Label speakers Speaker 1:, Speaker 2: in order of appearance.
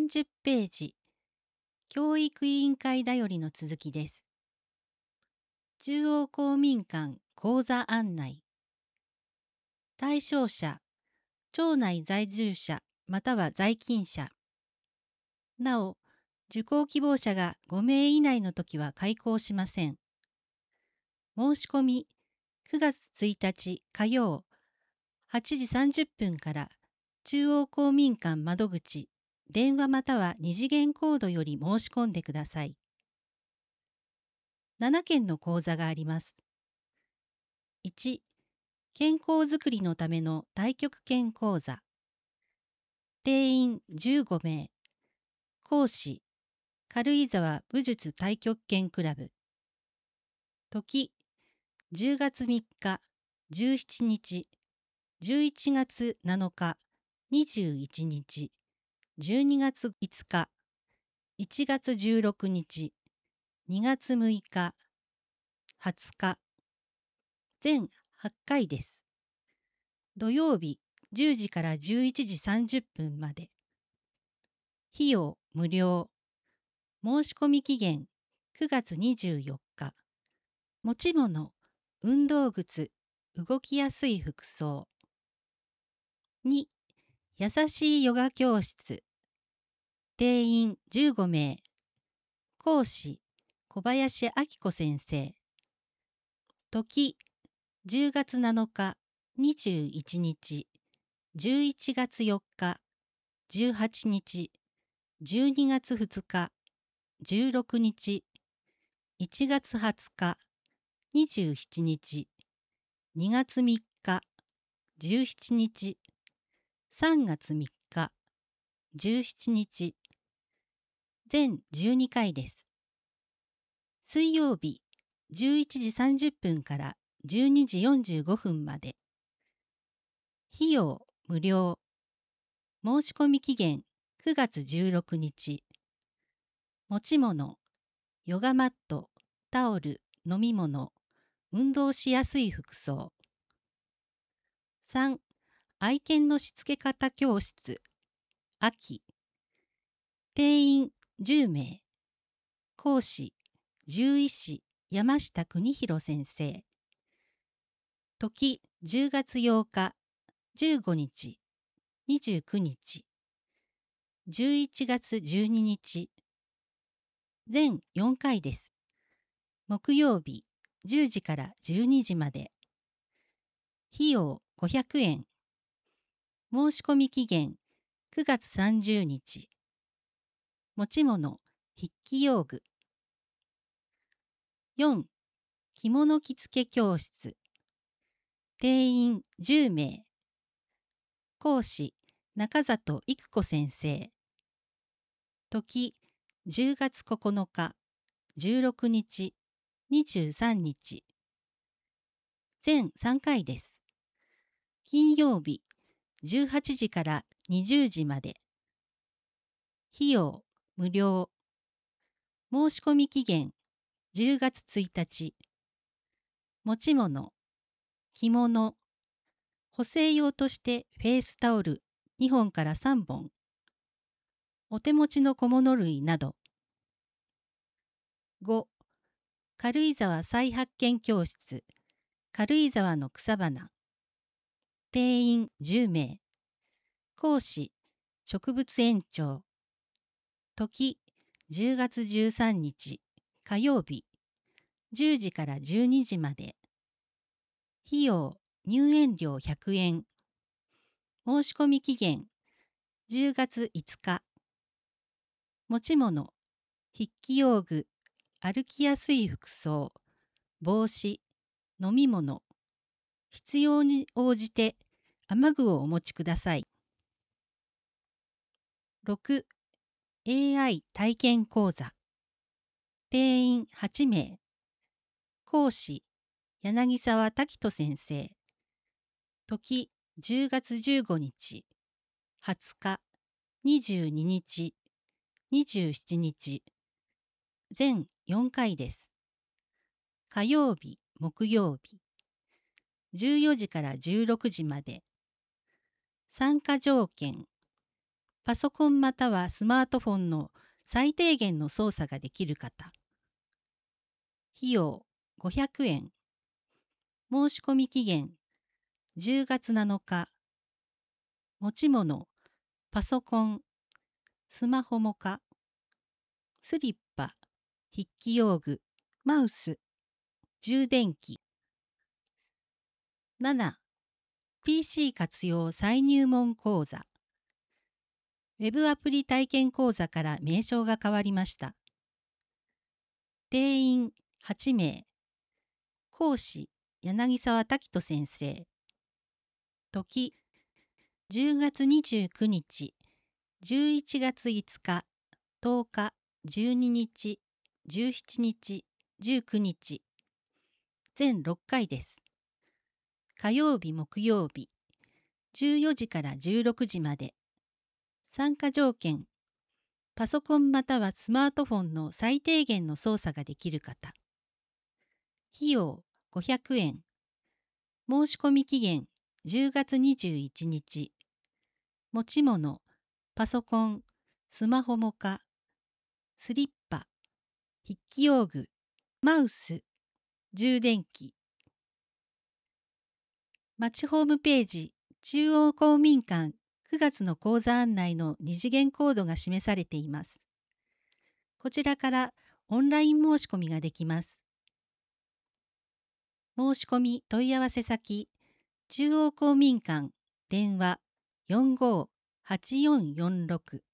Speaker 1: 30ページ、教育委員会だよりの続きです。中央公民館講座案内。対象者、町内在住者または在勤者。なお、受講希望者が5名以内のときは開講しません。申し込み、9月1日火曜、8時30分から中央公民館窓口、電話または二次元コードより申し込んでください。7件の講座があります。1、健康づくりのための太極拳講座。定員15名。講師、軽井沢武術太極拳クラブ。時、10月3日、17日、11月7日、21日、12月5日、1月16日、2月6日、20日。全8回です。土曜日10時から11時30分まで。費用無料。申し込み期限9月24日。持ち物、運動靴、動きやすい服装。2、優しいヨガ教室。定員15名。講師、小林明子先生。時、10月7日、21日、11月4日、18日、12月2日、16日、1月20日、27日、2月3日、17日、3月3日、17日、全12回です。水曜日11時30分から12時45分まで。費用無料。申し込み期限9月16日。持ち物、ヨガマット、タオル、飲み物、運動しやすい服装。3、愛犬のしつけ方教室、秋。定員10名。講師、獣医師、山下邦弘先生。時、10月8日、15日、29日、11月12日。全4回です。木曜日、10時から12時まで。費用500円。申し込み期限9月30日。持ち物、筆記用具。4、着物着付け教室。定員10名。講師、中里育子先生。時、10月9日、16日、23日。全3回です。金曜日、18時から20時まで。費用無料。申し込み期限10月1日。持ち物、着物、補正用としてフェイスタオル2本から3本。お手持ちの小物類など。5、軽井沢再発見教室、軽井沢の草花。定員10名。講師、植物園長。時、10月13日、火曜日、10時から12時まで。費用、入園料100円。申し込み期限、10月5日。持ち物、筆記用具、歩きやすい服装、帽子、飲み物。必要に応じて雨具をお持ちください。6、AI 体験講座。定員8名。講師、柳沢滝人先生。時、10月15日、20日、22日、27日。全4回です。火曜日、木曜日。14時から16時まで。参加条件。 パソコンまたはスマートフォンの最低限の操作ができる方。費用500円。申し込み期限10月7日。持ち物、パソコン、スマホもか、スリッパ、筆記用具、マウス、充電器。7、PC 活用再入門講座。ウェブアプリ体験講座から名称が変わりました。定員8名。講師、柳沢滝人先生。時、10月29日、11月5日、10日、12日、17日、19日。全6回です。火曜日、木曜日、14時から16時まで。参加条件、パソコンまたはスマートフォンの最低限の操作ができる方。費用500円。申し込み期限10月21日。持ち物、パソコン、スマホもか、スリッパ、筆記用具、マウス、充電器。町ホームページ、中央公民館9月の講座案内の二次元コードが示されています。こちらからオンライン申し込みができます。申し込み問い合わせ先、中央公民館、電話45-8446